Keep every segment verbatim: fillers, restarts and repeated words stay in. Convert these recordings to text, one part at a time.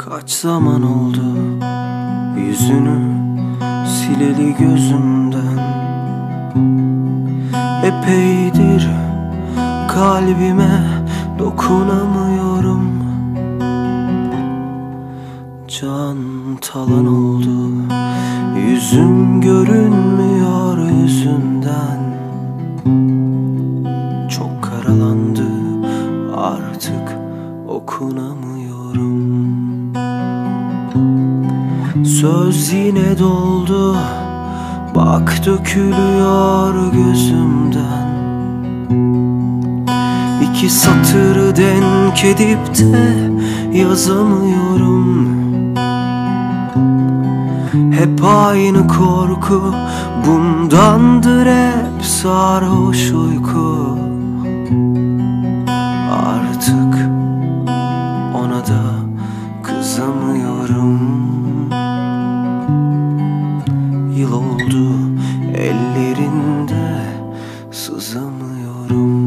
Kaç zaman oldu yüzünü sileli gözümden. Epeydir kalbime dokunamıyorum. Can talan oldu, yüzüm görünmüyor yüzünden. Çok karalandı, artık okunamıyorum. Söz yine doldu, bak dökülüyor gözümden. İki satırı denk edip de yazamıyorum. Hep aynı korku, bundandır hep sarhoş uyku. Artık ona da kızamıyorum. Yıl oldu ellerinde sızamıyorum.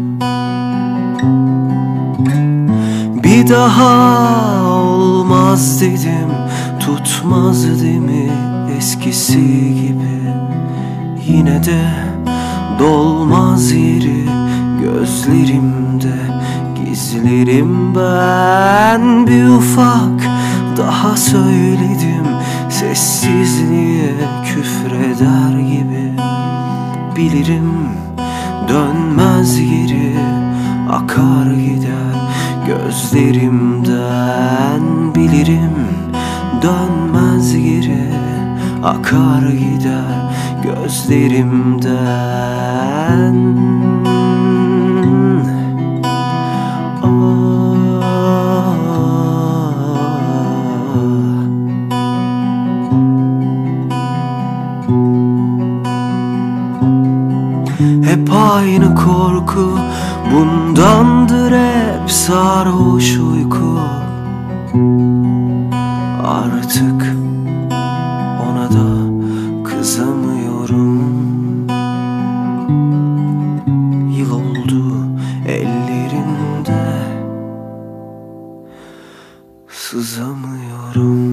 Bir daha olmaz dedim, tutmaz değil mi eskisi gibi. Yine de dolmaz yeri gözlerimde gizlerim ben. Bir ufak daha söyledim, sessizliğe küfreder gibi. Bilirim dönmez geri, akar gider gözlerimden. Bilirim dönmez geri, akar gider gözlerimden. Hep aynı korku, bundandır hep sarhoş uyku. Artık ona da kızamıyorum. Yıl oldu ellerinde sızamıyorum.